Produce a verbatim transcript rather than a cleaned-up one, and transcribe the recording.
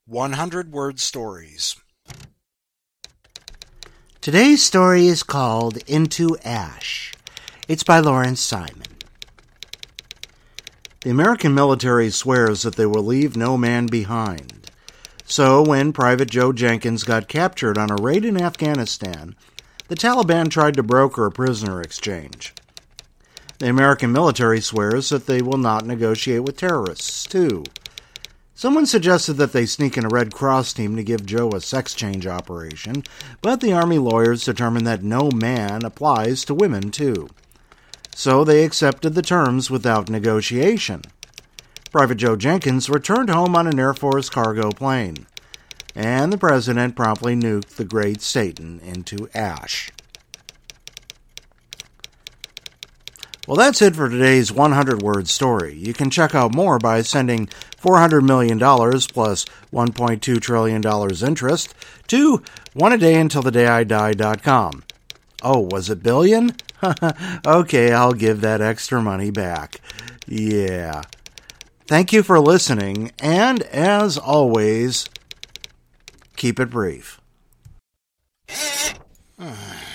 one hundred word stories. Today's story is called Into Ash. It's by Lawrence Simon. The American military swears that they will leave no man behind. So when Private Joe Jenkins got captured on a raid in Afghanistan, the Taliban tried to broker a prisoner exchange. The American military swears that they will not negotiate with terrorists, too. Someone suggested that they sneak in a Red Cross team to give Joe a sex change operation, but the Army lawyers determined that no man applies to women, too. So they accepted the terms without negotiation. Private Joe Jenkins returned home on an Air Force cargo plane, and the president promptly nuked the great Satan into ash. Well, that's it for today's one hundred word story. You can check out more by sending four hundred million dollars plus one point two trillion dollars interest to one a day until the day I die dot com. Oh, was it billion? Okay, I'll give that extra money back. Yeah. Thank you for listening, and as always, keep it brief.